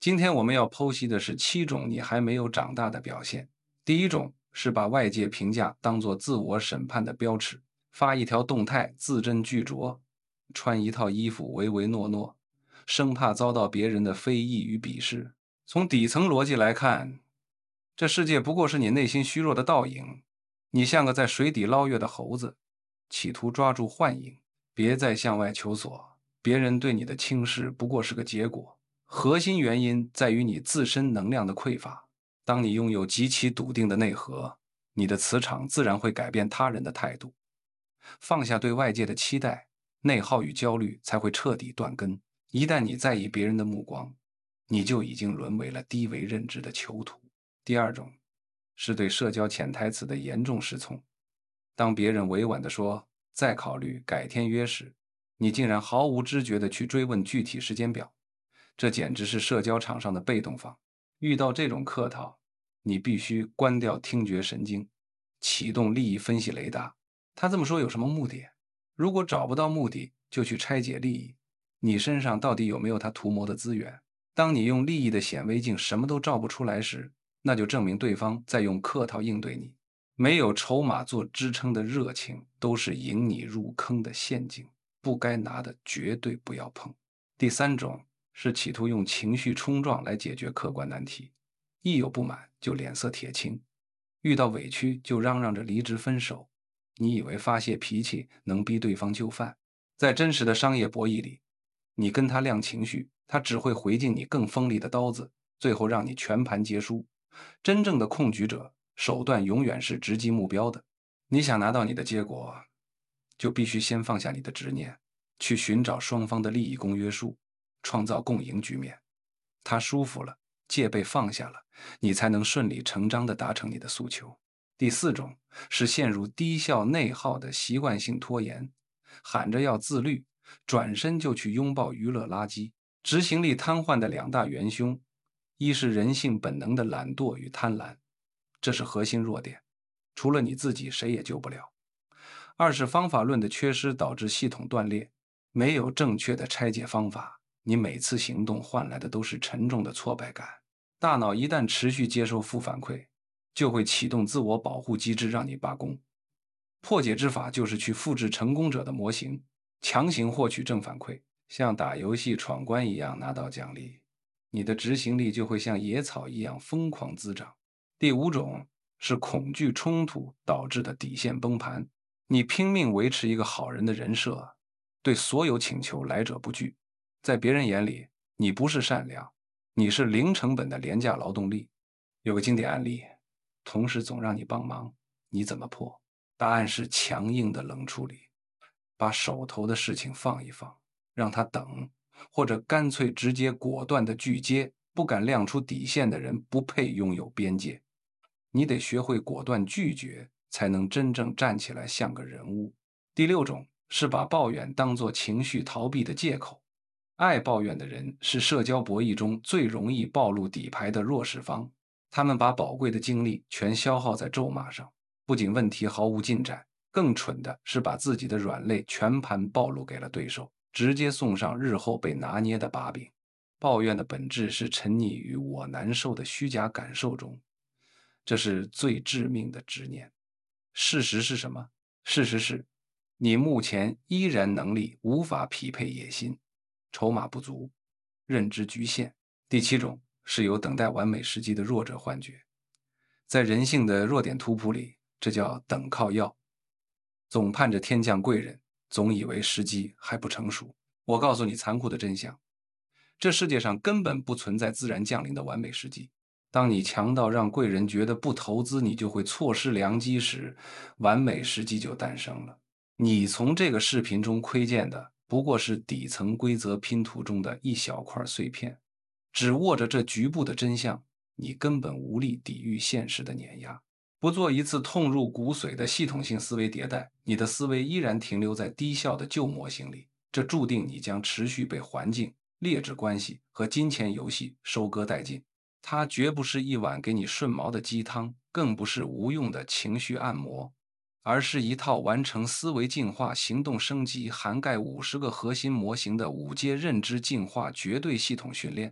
今天我们要剖析的是7种你还没有长大的表现。第一种是把外界评价当作自我审判的标尺，发一条动态字斟句酌，穿一套衣服唯唯诺诺，生怕遭到别人的非议与鄙视。从底层逻辑来看，这世界不过是你内心虚弱的倒影，你像个在水底捞月的猴子，企图抓住幻影，别再向外求索，别人对你的轻视不过是个结果。核心原因在于你自身能量的匮乏。当你拥有极其笃定的内核，你的磁场自然会改变他人的态度。放下对外界的期待，内耗与焦虑才会彻底断根。一旦你在意别人的目光，你就已经沦为了低维认知的囚徒。第二种是对社交潜台词的严重失聪。当别人委婉地说再考虑改天约时，你竟然毫无知觉地去追问具体时间表，这简直是社交场上的被动方。遇到这种客套，你必须关掉听觉神经，启动利益分析雷达。他这么说有什么目的？如果找不到目的，就去拆解利益。你身上到底有没有他图谋的资源？当你用利益的显微镜什么都照不出来时，那就证明对方在用客套应对你。没有筹码做支撑的热情，都是引你入坑的陷阱，不该拿的绝对不要碰。第三种是企图用情绪冲撞来解决客观难题，一有不满就脸色铁青，遇到委屈就嚷嚷着离职分手。你以为发泄脾气能逼对方就范？在真实的商业博弈里，你跟他亮情绪，他只会回敬你更锋利的刀子，最后让你全盘皆输。真正的控局者，手段永远是直击目标的。你想拿到你的结果，就必须先放下你的执念，去寻找双方的利益公约数，创造共赢局面。他舒服了，戒备放下了，你才能顺理成章地达成你的诉求。第四种是陷入低效内耗的习惯性拖延，喊着要自律，转身就去拥抱娱乐垃圾。执行力瘫痪的两大元凶，一是人性本能的懒惰与贪婪，这是核心弱点，除了你自己谁也救不了。二是方法论的缺失导致系统断裂，没有正确的拆解方法，你每次行动换来的都是沉重的挫败感。大脑一旦持续接受负反馈，就会启动自我保护机制让你罢工。破解之法就是去复制成功者的模型，强行获取正反馈，像打游戏闯关一样拿到奖励，你的执行力就会像野草一样疯狂滋长。第五种是恐惧冲突导致的底线崩盘，你拼命维持一个好人的人设，对所有请求来者不拒，在别人眼里，你不是善良，你是零成本的廉价劳动力。有个经典案例，同事总让你帮忙，你怎么破？答案是强硬的冷处理，把手头的事情放一放，让他等，或者干脆直接果断的拒接。不敢亮出底线的人不配拥有边界。你得学会果断拒绝，才能真正站起来像个人物。第六种是把抱怨当作情绪逃避的借口。爱抱怨的人是社交博弈中最容易暴露底牌的弱势方，他们把宝贵的精力全消耗在咒骂上，不仅问题毫无进展，更蠢的是把自己的软肋全盘暴露给了对手，直接送上日后被拿捏的把柄。抱怨的本质是沉溺于我难受的虚假感受中，这是最致命的执念。事实是什么？事实是，你目前依然能力无法匹配野心，筹码不足，认知局限。第七种是有等待完美时机的弱者幻觉，在人性的弱点图谱里，这叫等靠要，总盼着天降贵人，总以为时机还不成熟。我告诉你残酷的真相，这世界上根本不存在自然降临的完美时机。当你强到让贵人觉得不投资你就会错失良机时，完美时机就诞生了。你从这个视频中窥见的不过是底层规则拼图中的一小块碎片，只握着这局部的真相，你根本无力抵御现实的碾压。不做一次痛入骨髓的系统性思维迭代，你的思维依然停留在低效的旧模型里，这注定你将持续被环境、劣质关系和金钱游戏收割殆尽。它绝不是一碗给你顺毛的鸡汤，更不是无用的情绪按摩，而是一套完成思维进化、行动升级、涵盖50个核心模型的5阶认知进化绝对系统训练。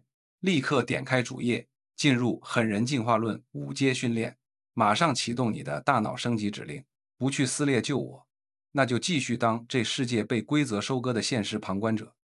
立刻点开主页，进入狠人进化论5阶训练，马上启动你的大脑升级指令，不去撕裂救我，那就继续当这世界被规则收割的现实旁观者。